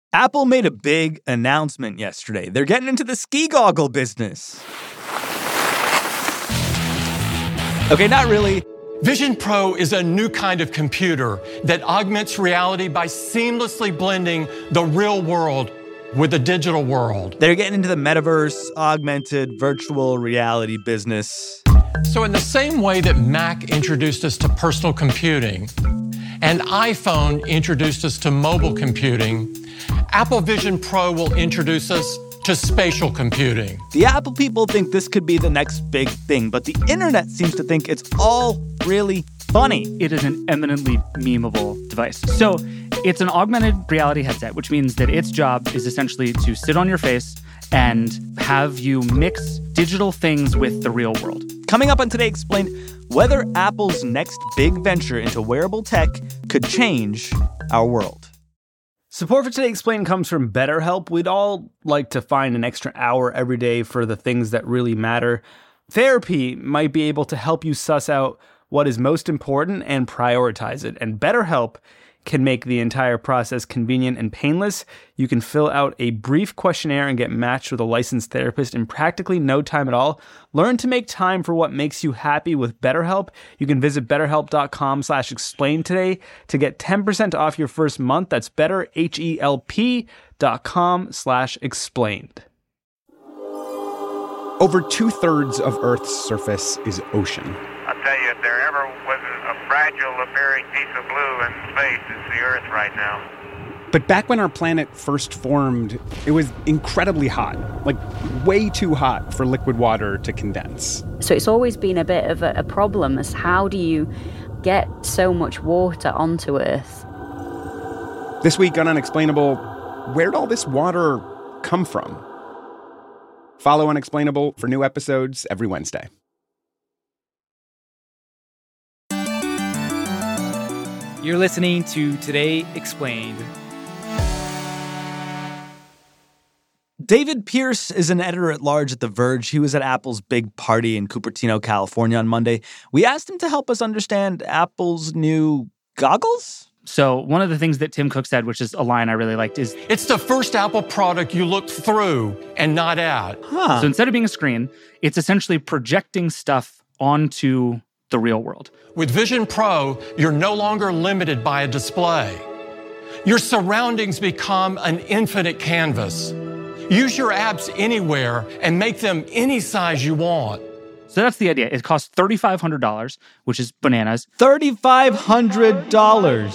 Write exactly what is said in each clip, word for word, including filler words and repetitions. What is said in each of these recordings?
Apple made a big announcement yesterday. They're getting into the ski goggle business. Okay, not really. Vision Pro is a new kind of computer that augments reality by seamlessly blending the real world with the digital world. They're getting into the metaverse, augmented virtual reality business. So in the same way that Mac introduced us to personal computing and iPhone introduced us to mobile computing, Apple Vision Pro will introduce us to spatial computing. The Apple people think this could be the next big thing, but the internet seems to think it's all really funny. It is an eminently memeable device. So it's an augmented reality headset, which means that its job is essentially to sit on your face and have you mix digital things with the real world. Coming up on Today Explained, whether Apple's next big venture into wearable tech could change our world. Support for Today Explained comes from BetterHelp. We'd all like to find an extra hour every day for the things that really matter. Therapy might be able to help you suss out what is most important and prioritize it. And BetterHelp can make the entire process convenient and painless. You can fill out a brief questionnaire and get matched with a licensed therapist in practically no time at all. Learn to make time for what makes you happy with BetterHelp. You can visit betterhelp.com slash explain today to get ten percent off your first month. That's betterhelp.com slash explained. Over two-thirds of Earth's surface is ocean. I'll tell you, if there ever was a fragile appearing piece of blue in space, it's the Earth right now. But back when our planet first formed, it was incredibly hot, like way too hot for liquid water to condense. So it's always been a bit of a, a problem as how do you get so much water onto Earth? This week on Unexplainable, where'd all this water come from? Follow Unexplainable for new episodes every Wednesday. You're listening to Today Explained. David Pierce is an editor-at-large at The Verge. He was at Apple's big party in Cupertino, California on Monday. We asked him to help us understand Apple's new goggles. So one of the things that Tim Cook said, which is a line I really liked, is It's the first Apple product you look through and not at. Huh. So instead of being a screen, it's essentially projecting stuff onto the real world. With Vision Pro, you're no longer limited by a display. Your surroundings become an infinite canvas. Use your apps anywhere and make them any size you want. So that's the idea. It costs three thousand five hundred dollars, which is bananas. three thousand five hundred dollars.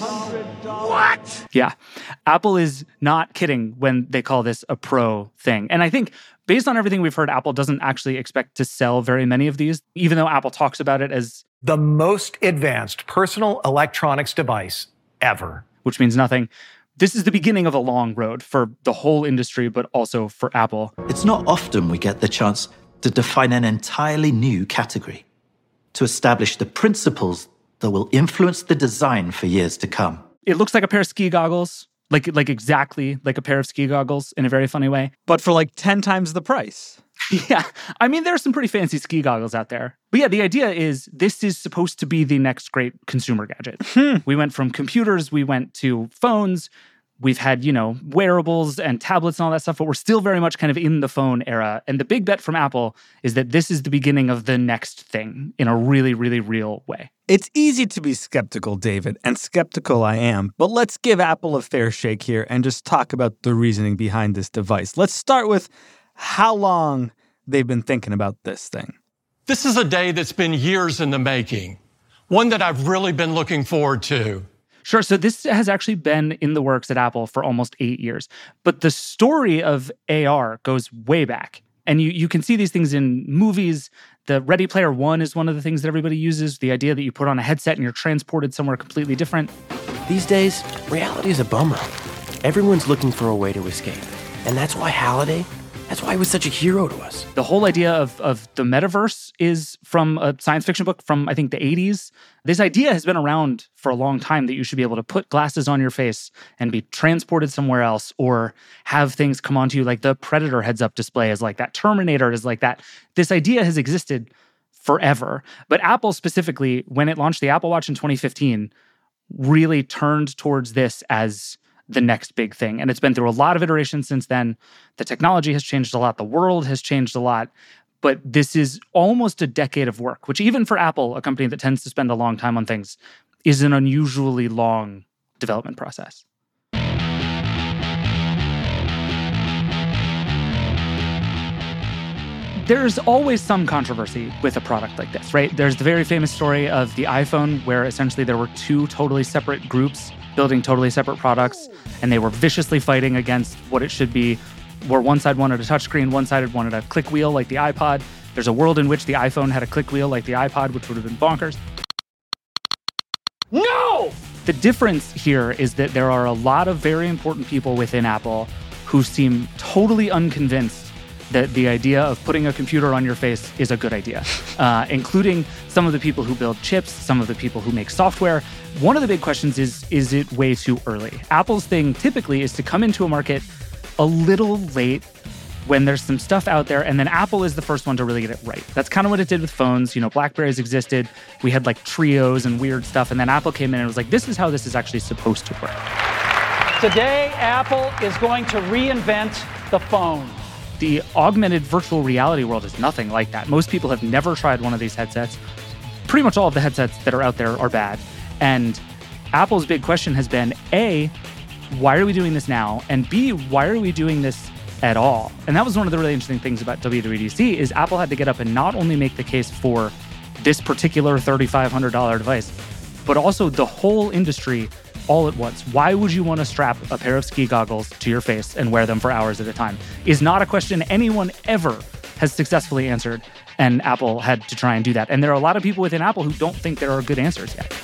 What? Yeah. Apple is not kidding when they call this a pro thing. And I think based on everything we've heard, Apple doesn't actually expect to sell very many of these, even though Apple talks about it as the most advanced personal electronics device ever. Which means nothing. This is the beginning of a long road for the whole industry, but also for Apple. It's not often we get the chance to define an entirely new category, to establish the principles that will influence the design for years to come. It looks like a pair of ski goggles, like like exactly like a pair of ski goggles in a very funny way. But for like ten times the price. Yeah. I mean, there are some pretty fancy ski goggles out there. But yeah, the idea is this is supposed to be the next great consumer gadget. Hmm. We went from computers, we went to phones. We've had, you know, wearables and tablets and all that stuff, but we're still very much kind of in the phone era. And the big bet from Apple is that this is the beginning of the next thing in a really, really real way. It's easy to be skeptical, David, and skeptical I am. But let's give Apple a fair shake here and just talk about the reasoning behind this device. Let's start with how long they've been thinking about this thing. This is a day that's been years in the making, one that I've really been looking forward to. Sure. So this has actually been in the works at Apple for almost eight years. But the story of A R goes way back. And you, you can see these things in movies. The Ready Player One is one of the things that everybody uses. The idea that you put on a headset and you're transported somewhere completely different. These days, reality is a bummer. Everyone's looking for a way to escape. And that's why Halliday, that's why he was such a hero to us. The whole idea of, of the metaverse is from a science fiction book from, I think, the eighties. This idea has been around for a long time that you should be able to put glasses on your face and be transported somewhere else or have things come onto you like the Predator heads-up display is like that. Terminator is like that. This idea has existed forever. But Apple specifically, when it launched the Apple Watch in twenty fifteen, really turned towards this as the next big thing. And it's been through a lot of iterations since then. The technology has changed a lot. The world has changed a lot. But this is almost a decade of work, which even for Apple, a company that tends to spend a long time on things, is an unusually long development process. There's always some controversy with a product like this, right? There's the very famous story of the iPhone, where essentially there were two totally separate groups building totally separate products, and they were viciously fighting against what it should be, where one side wanted a touchscreen, one side wanted a click wheel like the iPod. There's a world in which the iPhone had a click wheel like the iPod, which would have been bonkers. No! The difference here is that there are a lot of very important people within Apple who seem totally unconvinced that the idea of putting a computer on your face is a good idea, uh, including some of the people who build chips, some of the people who make software. One of the big questions is, is it way too early? Apple's thing typically is to come into a market a little late when there's some stuff out there, and then Apple is the first one to really get it right. That's kind of what it did with phones. You know, BlackBerries existed. We had like trios and weird stuff, and then Apple came in and was like, this is how this is actually supposed to work. Today, Apple is going to reinvent the phone. The augmented virtual reality world is nothing like that. Most people have never tried one of these headsets. Pretty much all of the headsets that are out there are bad. And Apple's big question has been, A, why are we doing this now? And B, why are we doing this at all? And that was one of the really interesting things about W W D C is Apple had to get up and not only make the case for this particular thirty-five hundred dollars device, but also the whole industry all at once. Why would you want to strap a pair of ski goggles to your face and wear them for hours at a time? Is not a question anyone ever has successfully answered, and Apple had to try and do that. And there are a lot of people within Apple who don't think there are good answers yet.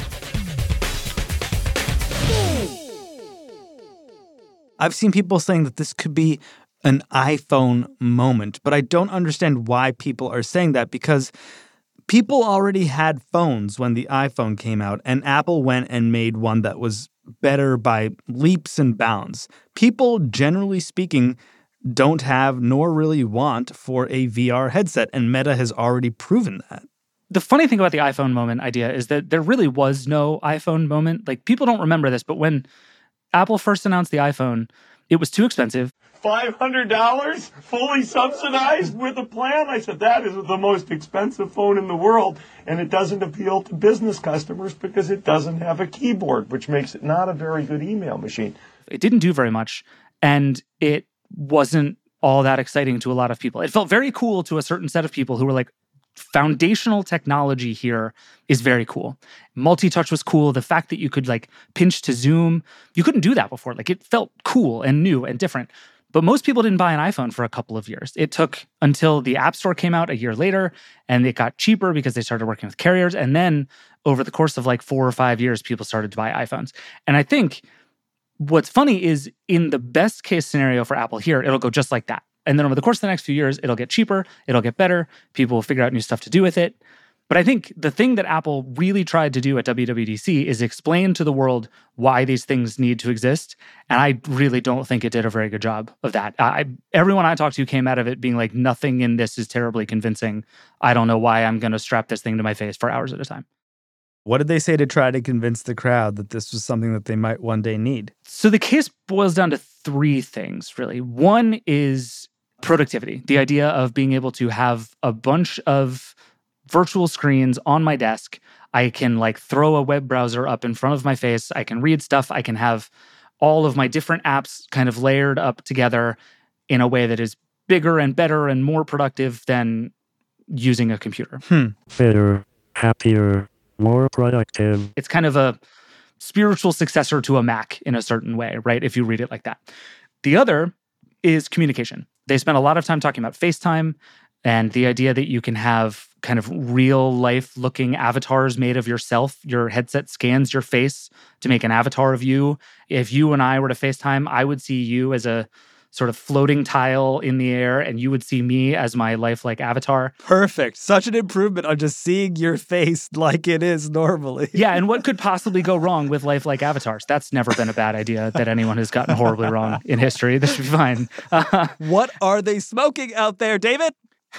I've seen people saying that this could be an iPhone moment, but I don't understand why people are saying that, because people already had phones when the iPhone came out, and Apple went and made one that was better by leaps and bounds. People, generally speaking, don't have nor really want for a V R headset, and Meta has already proven that. The funny thing about the iPhone moment idea is that there really was no iPhone moment. Like, people don't remember this, but when Apple first announced the iPhone, it was too expensive. five hundred dollars fully subsidized with a plan? I said, that is the most expensive phone in the world, and it doesn't appeal to business customers because it doesn't have a keyboard, which makes it not a very good email machine. It didn't do very much, and it wasn't all that exciting to a lot of people. It felt very cool to a certain set of people who were like, foundational technology here is very cool. Multi-touch was cool. The fact that you could like pinch to zoom, you couldn't do that before. Like, it felt cool and new and different. But most people didn't buy an iPhone for a couple of years. It took until the App Store came out a year later, and it got cheaper because they started working with carriers. And then over the course of like four or five years, people started to buy iPhones. And I think what's funny is, in the best case scenario for Apple here, it'll go just like that. And then over the course of the next few years, it'll get cheaper, it'll get better, people will figure out new stuff to do with it. But I think the thing that Apple really tried to do at W W D C is explain to the world why these things need to exist. And I really don't think it did a very good job of that. I, everyone I talked to came out of it being like, nothing in this is terribly convincing. I don't know why I'm going to strap this thing to my face for hours at a time. What did they say to try to convince the crowd that this was something that they might one day need? So the case boils down to three things, really. One is productivity, the idea of being able to have a bunch of virtual screens on my desk. I can like throw a web browser up in front of my face. I can read stuff. I can have all of my different apps kind of layered up together in a way that is bigger and better and more productive than using a computer. Hmm. Better, happier, more productive. It's kind of a spiritual successor to a Mac in a certain way, right? If you read it like that. The other is communication. They spent a lot of time talking about FaceTime and the idea that you can have kind of real life looking avatars made of yourself. Your headset scans your face to make an avatar of you. If you and I were to FaceTime, I would see you as a sort of floating tile in the air, and you would see me as my lifelike avatar. Perfect. Such an improvement on just seeing your face like it is normally. Yeah, and what could possibly go wrong with lifelike avatars? That's never been a bad idea that anyone has gotten horribly wrong in history. This should be fine. Uh, what are they smoking out there, David?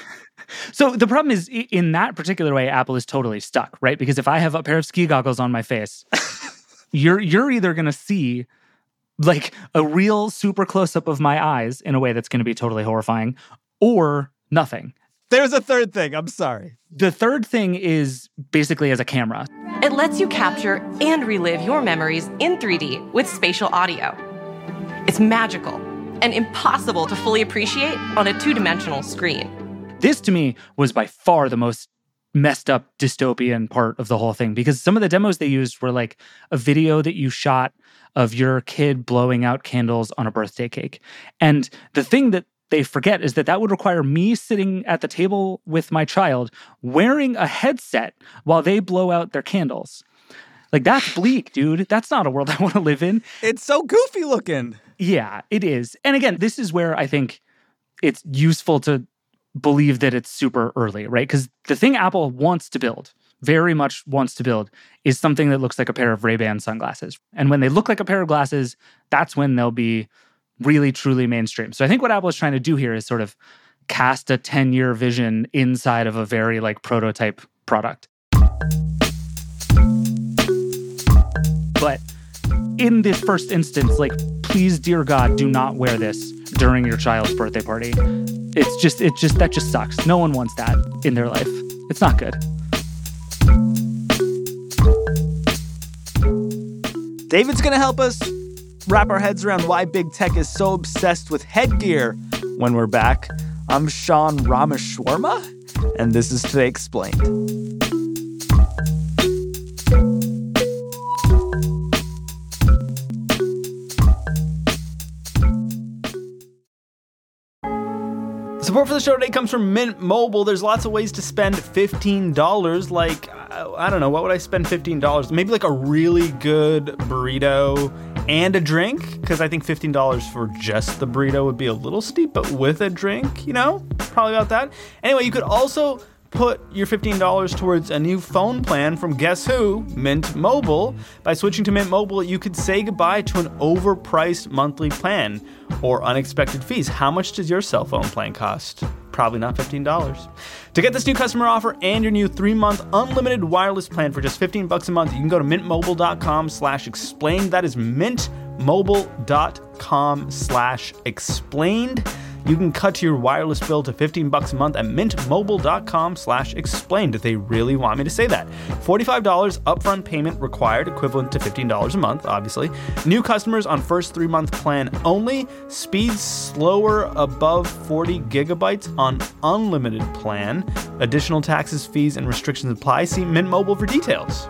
So the problem is, in that particular way, Apple is totally stuck, right? Because if I have a pair of ski goggles on my face, you're you're either going to see like a real super close-up of my eyes in a way that's going to be totally horrifying, or nothing. There's a third thing. I'm sorry. The third thing is basically as a camera. It lets you capture and relive your memories in three D with spatial audio. It's magical and impossible to fully appreciate on a two-dimensional screen. This, to me, was by far the most messed up dystopian part of the whole thing, because some of the demos they used were like a video that you shot of your kid blowing out candles on a birthday cake. And the thing that they forget is that that would require me sitting at the table with my child wearing a headset while they blow out their candles. Like, that's bleak, dude. That's not a world I want to live in. It's so goofy looking. Yeah, it is. And again, this is where I think it's useful to believe that it's super early, right? Because the thing Apple wants to build, very much wants to build, is something that looks like a pair of Ray-Ban sunglasses. And when they look like a pair of glasses, that's when they'll be really, truly mainstream. So I think what Apple is trying to do here is sort of cast a ten-year vision inside of a very like prototype product. But in this first instance, like, please, dear God, do not wear this during your child's birthday party. It's just, it just, that just sucks. No one wants that in their life. It's not good. David's going to help us wrap our heads around why big tech is so obsessed with headgear when we're back. I'm Sean Rameshwarma, and this is Today Explained. Support for the show today comes from Mint Mobile. There's lots of ways to spend fifteen dollars. Like, I don't know, what would I spend fifteen dollars? Maybe like a really good burrito and a drink, because I think fifteen dollars for just the burrito would be a little steep, but with a drink, you know, probably about that. Anyway, you could also put your fifteen dollars towards a new phone plan from guess who? Mint Mobile. By switching to Mint Mobile, you could say goodbye to an overpriced monthly plan or unexpected fees. How much does your cell phone plan cost? Probably not fifteen dollars. To get this new customer offer and your new three-month unlimited wireless plan for just fifteen bucks a month, you can go to mintmobile.com slash explained. That is mintmobile.com slash explained. You can cut your wireless bill to fifteen bucks a month at mintmobile.com slash explained. If they really want me to say that. forty-five dollars upfront payment required, equivalent to fifteen dollars a month, obviously. New customers on first three-month plan only. Speeds slower above forty gigabytes on unlimited plan. Additional taxes, fees, and restrictions apply. See Mint Mobile for details.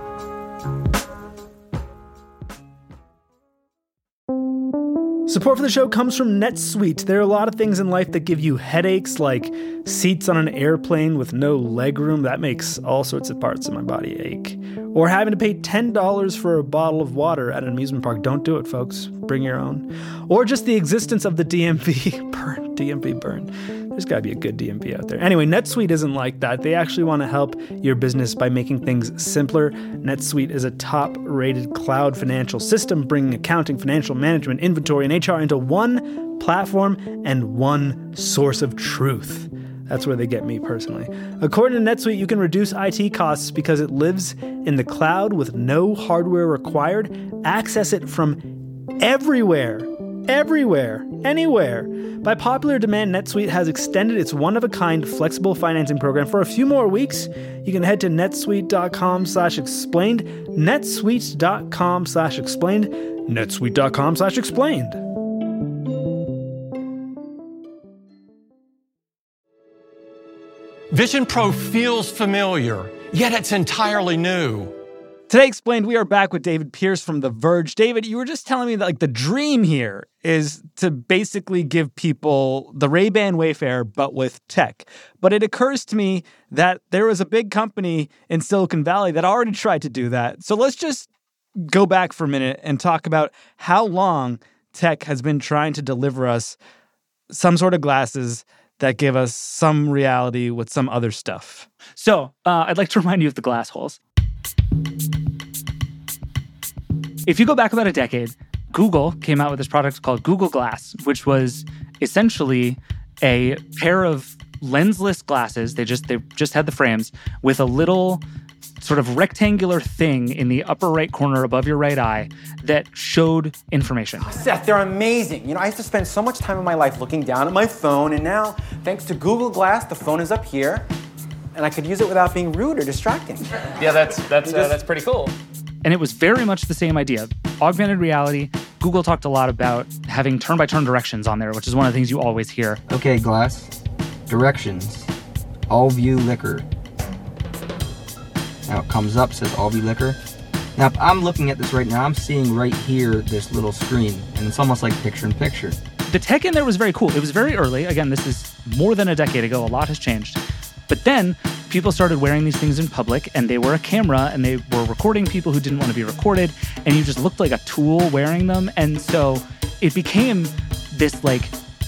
Support for the show comes from NetSuite. There are a lot of things in life that give you headaches, like seats on an airplane with no legroom. That makes all sorts of parts of my body ache. Or having to pay ten dollars for a bottle of water at an amusement park. Don't do it, folks. Bring your own. Or just the existence of the D M V. Burn. D M V burn. There's got to be a good D M V out there. Anyway, NetSuite isn't like that. They actually want to help your business by making things simpler. NetSuite is a top-rated cloud financial system, bringing accounting, financial management, inventory, and H R into one platform and one source of truth. That's where they get me personally. According to NetSuite, you can reduce I T costs because it lives in the cloud with no hardware required. Access it from everywhere. Everywhere. Anywhere. By popular demand, NetSuite has extended its one-of-a-kind flexible financing program for a few more weeks. You can head to netsuite.com slash explained, netsuite.com slash explained, netsuite.com slash explained. Vision Pro feels familiar, yet it's entirely new. Today Explained, we are back with David Pierce from The Verge. David, you were just telling me that like the dream here is to basically give people the Ray-Ban Wayfarer, but with tech. But it occurs to me that there was a big company in Silicon Valley that already tried to do that. So let's just go back for a minute and talk about how long tech has been trying to deliver us some sort of glasses that give us some reality with some other stuff. So uh, I'd like to remind you of the glass holes. If you go back about a decade, Google came out with this product called Google Glass, which was essentially a pair of lensless glasses. They just they just had the frames with a little sort of rectangular thing in the upper right corner above your right eye that showed information. Seth, they're amazing. You know, I used to spend so much time in my life looking down at my phone, and now, thanks to Google Glass, the phone is up here, and I could use it without being rude or distracting. Yeah, that's that's uh, that's pretty cool. And it was very much the same idea. Augmented reality, Google talked a lot about having turn-by-turn directions on there, which is one of the things you always hear. Okay, Glass. Directions. All view liquor. Now it comes up, says all view liquor. Now, if I'm looking at this right now, I'm seeing right here this little screen, and it's almost like picture-in-picture. The tech in there was very cool. It was very early. Again, this is more than a decade ago. A lot has changed. But then people started wearing these things in public, and they were a camera, and they were recording people who didn't want to be recorded, and you just looked like a tool wearing them. And so it became this like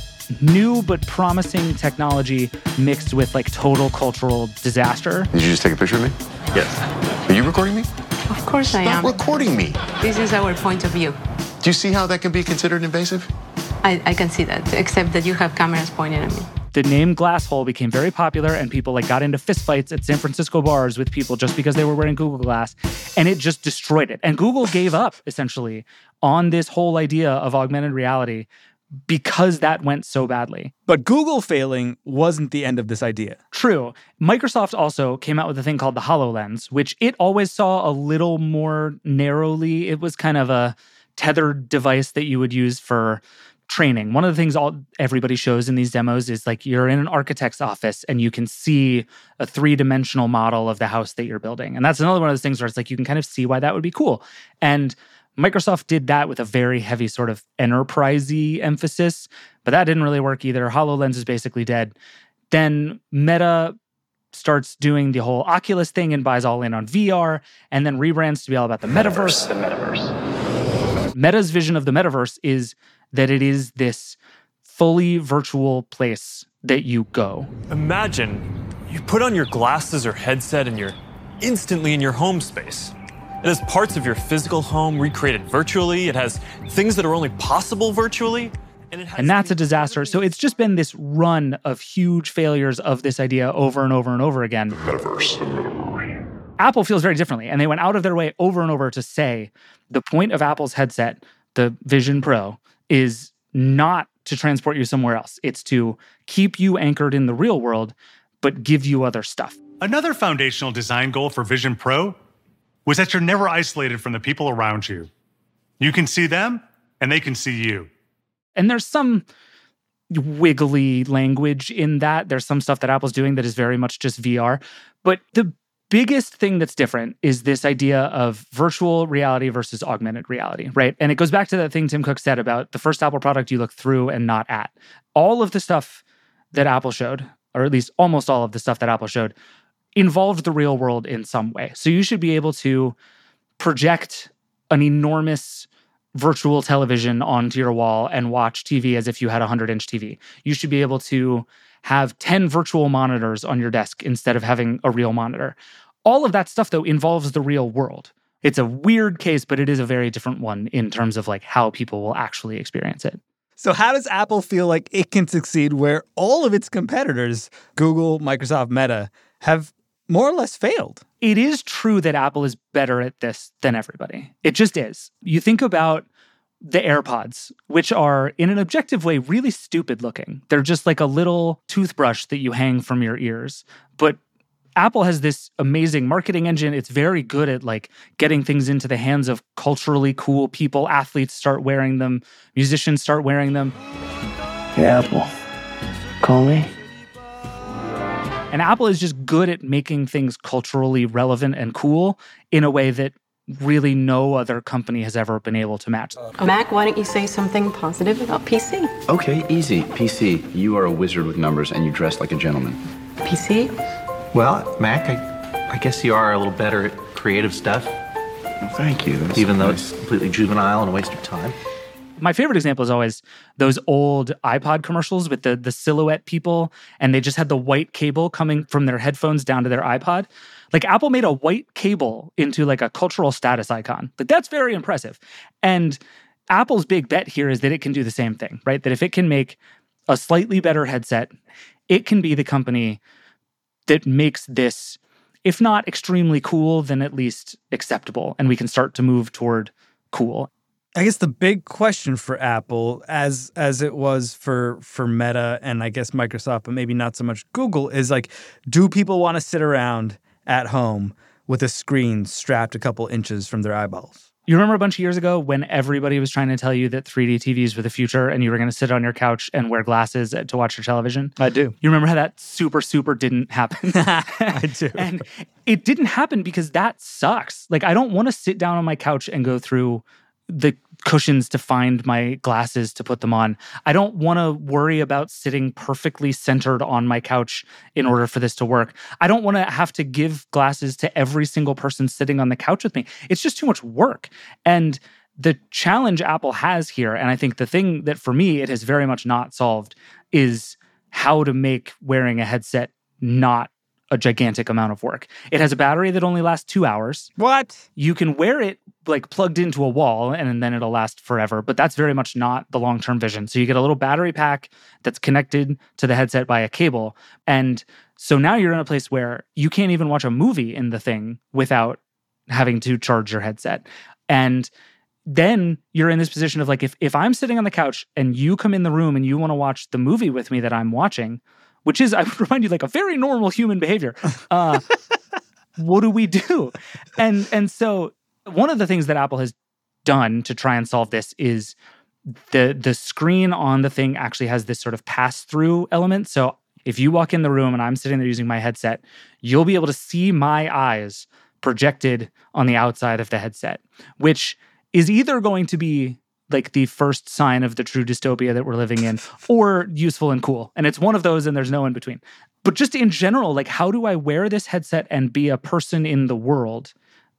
new but promising technology mixed with like total cultural disaster. Did you just take a picture of me? Yes. Are you recording me? Of course I am. Stop recording me. This is our point of view. Do you see how that can be considered invasive? I, I can see that, except that you have cameras pointed at me. The name Glass Hole became very popular, and people like got into fistfights at San Francisco bars with people just because they were wearing Google Glass, and it just destroyed it. And Google gave up, essentially, on this whole idea of augmented reality because that went so badly. But Google failing wasn't the end of this idea. True. Microsoft also came out with a thing called the HoloLens, which it always saw a little more narrowly. It was kind of a tethered device that you would use for training. One of the things all everybody shows in these demos is like you're in an architect's office and you can see a three-dimensional model of the house that you're building. And that's another one of those things where it's like you can kind of see why that would be cool. And Microsoft did that with a very heavy sort of enterprise-y emphasis, but that didn't really work either. HoloLens is basically dead. Then Meta starts doing the whole Oculus thing and buys all in on V R, and then rebrands to be all about the metaverse. The metaverse. Meta's vision of the metaverse is that it is this fully virtual place that you go. Imagine you put on your glasses or headset and you're instantly in your home space. It has parts of your physical home recreated virtually. It has things that are only possible virtually. And, it has and that's a disaster. So it's just been this run of huge failures of this idea over and over and over again. The metaverse. The metaverse. Apple feels very differently. And they went out of their way over and over to say the point of Apple's headset, the Vision Pro, is not to transport you somewhere else. It's to keep you anchored in the real world, but give you other stuff. Another foundational design goal for Vision Pro was that you're never isolated from the people around you. You can see them, and they can see you. And there's some wiggly language in that. There's some stuff that Apple's doing that is very much just V R. But the biggest thing that's different is this idea of virtual reality versus augmented reality, right? And it goes back to that thing Tim Cook said about the first Apple product you look through and not at. All of the stuff that Apple showed, or at least almost all of the stuff that Apple showed, involved the real world in some way. So you should be able to project an enormous virtual television onto your wall and watch T V as if you had a hundred-inch T V. You should be able to have ten virtual monitors on your desk instead of having a real monitor. All of that stuff, though, involves the real world. It's a weird case, but it is a very different one in terms of like how people will actually experience it. So how does Apple feel like it can succeed where all of its competitors, Google, Microsoft, Meta, have more or less failed? It is true that Apple is better at this than everybody. It just is. You think about the AirPods, which are, in an objective way, really stupid looking. They're just like a little toothbrush that you hang from your ears. But Apple has this amazing marketing engine. It's very good at like getting things into the hands of culturally cool people. Athletes start wearing them. Musicians start wearing them. Hey, Apple, call me. And Apple is just good at making things culturally relevant and cool in a way that really no other company has ever been able to match. Mac, why don't you say something positive about P C? Okay, easy. P C, you are a wizard with numbers and you dress like a gentleman. P C? Well, Mac, I, I guess you are a little better at creative stuff. Well, thank you. That's even though nice. It's completely juvenile and a waste of time. My favorite example is always those old iPod commercials with the, the silhouette people, and they just had the white cable coming from their headphones down to their iPod. Like, Apple made a white cable into like a cultural status icon. Like, that's very impressive. And Apple's big bet here is that it can do the same thing, right? That if it can make a slightly better headset, it can be the company that makes this if not extremely cool, then at least acceptable. And we can start to move toward cool. I guess the big question for Apple, as as it was for for Meta and I guess Microsoft, but maybe not so much Google, is like, do people want to sit around at home with a screen strapped a couple inches from their eyeballs? You remember a bunch of years ago when everybody was trying to tell you that three D T Vs were the future and you were going to sit on your couch and wear glasses to watch your television? I do. You remember how that super, super didn't happen? I do. And it didn't happen because that sucks. Like, I don't want to sit down on my couch and go through the cushions to find my glasses to put them on. I don't want to worry about sitting perfectly centered on my couch in order for this to work. I don't want to have to give glasses to every single person sitting on the couch with me. It's just too much work. And the challenge Apple has here, and I think the thing that for me it has very much not solved, is how to make wearing a headset not a gigantic amount of work. It has a battery that only lasts two hours. What? You can wear it like plugged into a wall and then it'll last forever, but that's very much not the long-term vision. So you get a little battery pack that's connected to the headset by a cable. And so now you're in a place where you can't even watch a movie in the thing without having to charge your headset. And then you're in this position of like, if, if I'm sitting on the couch and you come in the room and you want to watch the movie with me that I'm watching, which is, I would remind you, like a very normal human behavior. Uh, what do we do? And and so one of the things that Apple has done to try and solve this is the the screen on the thing actually has this sort of pass-through element. So if you walk in the room and I'm sitting there using my headset, you'll be able to see my eyes projected on the outside of the headset, which is either going to be like the first sign of the true dystopia that we're living in, or useful and cool. And it's one of those and there's no in between. But just in general, like, how do I wear this headset and be a person in the world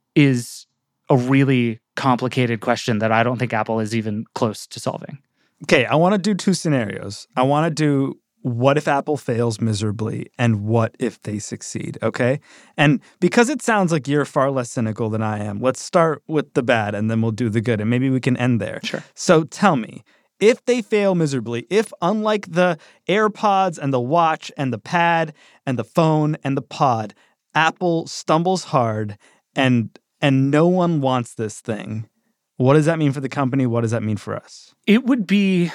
is a really complicated question that I don't think Apple is even close to solving. Okay, I want to do two scenarios. I want to do what if Apple fails miserably and what if they succeed, okay? And because it sounds like you're far less cynical than I am, let's start with the bad and then we'll do the good and maybe we can end there. Sure. So tell me, if they fail miserably, if unlike the AirPods and the watch and the pad and the phone and the pod, Apple stumbles hard and and no one wants this thing, what does that mean for the company? What does that mean for us? It would be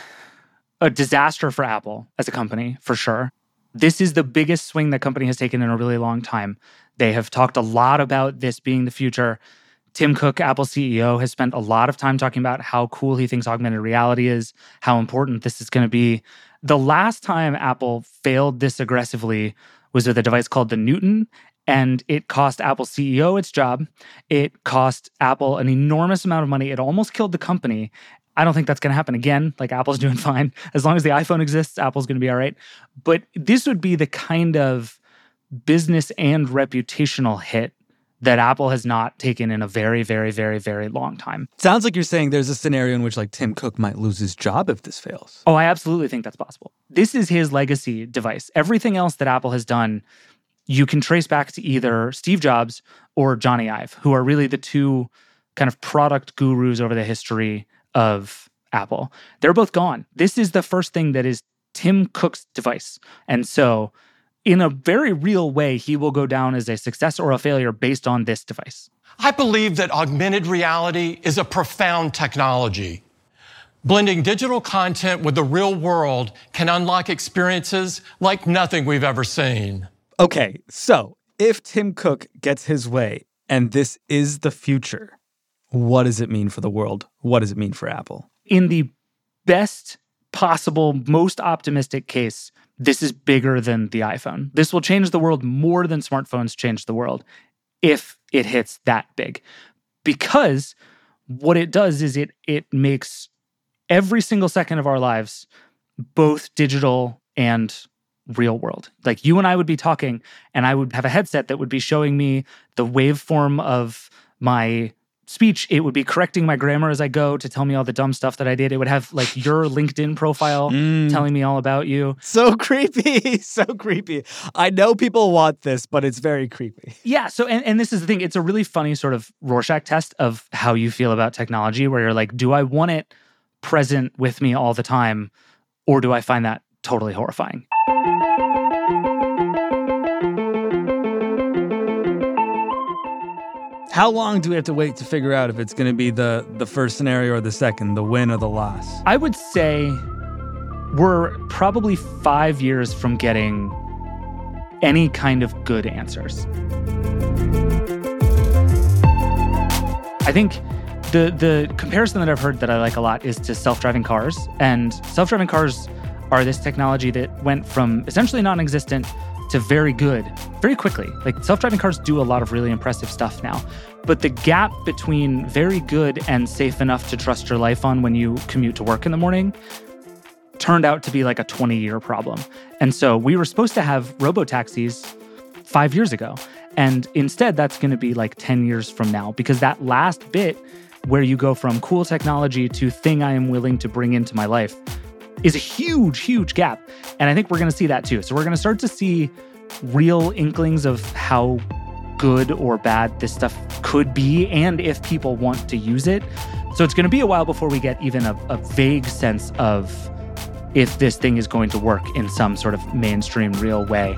a disaster for Apple as a company, for sure. This is the biggest swing the company has taken in a really long time. They have talked a lot about this being the future. Tim Cook, Apple's C E O, has spent a lot of time talking about how cool he thinks augmented reality is, how important this is going to be. The last time Apple failed this aggressively was with a device called the Newton, and it cost Apple's C E O its job. It cost Apple an enormous amount of money. It almost killed the company. I don't think that's going to happen again. Like, Apple's doing fine. As long as the iPhone exists, Apple's going to be all right. But this would be the kind of business and reputational hit that Apple has not taken in a very, very, very, very long time. Sounds like you're saying there's a scenario in which like Tim Cook might lose his job if this fails. Oh, I absolutely think that's possible. This is his legacy device. Everything else that Apple has done, you can trace back to either Steve Jobs or Johnny Ive, who are really the two kind of product gurus over the history of Apple. They're both gone. This is the first thing that is Tim Cook's device. And so in a very real way, he will go down as a success or a failure based on this device. I believe that augmented reality is a profound technology. Blending digital content with the real world can unlock experiences like nothing we've ever seen. Okay, so if Tim Cook gets his way and this is the future, what does it mean for the world? What does it mean for Apple? In the best possible, most optimistic case, this is bigger than the iPhone. This will change the world more than smartphones changed the world if it hits that big. Because what it does is it it makes every single second of our lives both digital and real world. Like, you and I would be talking and I would have a headset that would be showing me the waveform of my speech. It would be correcting my grammar as I go to tell me all the dumb stuff that I did. It would have like your LinkedIn profile mm. telling me all about you. So creepy, so creepy. I know people want this, but it's very creepy. Yeah, so, and, and this is the thing. It's a really funny sort of Rorschach test of how you feel about technology, where you're like, do I want it present with me all the time, or do I find that totally horrifying? How long do we have to wait to figure out if it's going to be the, the first scenario or the second, the win or the loss? I would say we're probably five years from getting any kind of good answers. I think the the comparison that I've heard that I like a lot is to self-driving cars. And self-driving cars are this technology that went from essentially non-existent to very good very quickly. Like, self-driving cars do a lot of really impressive stuff now. But the gap between very good and safe enough to trust your life on when you commute to work in the morning turned out to be like a twenty-year problem. And so we were supposed to have robo-taxis five years ago. And instead, that's going to be like ten years from now, because that last bit where you go from cool technology to thing I am willing to bring into my life is a huge, huge gap. And I think we're going to see that too. So we're going to start to see real inklings of how good or bad this stuff could be, and if people want to use it. So it's going to be a while before we get even a, a vague sense of if this thing is going to work in some sort of mainstream, real way.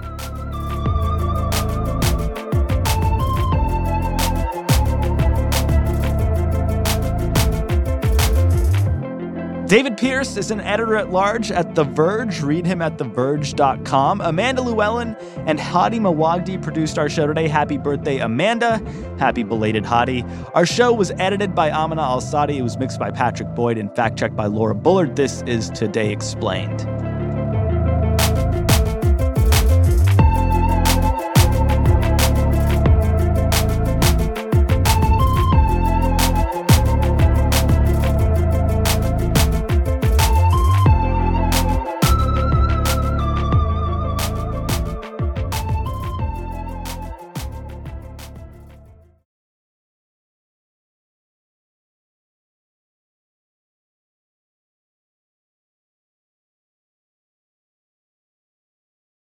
David Pierce is an editor-at-large at The Verge. Read him at the verge dot com. Amanda Llewellyn and Hadi Mawagdi produced our show today. Happy birthday, Amanda. Happy belated Hadi. Our show was edited by Amina Al-Sadi. It was mixed by Patrick Boyd and fact-checked by Laura Bullard. This is Today Explained.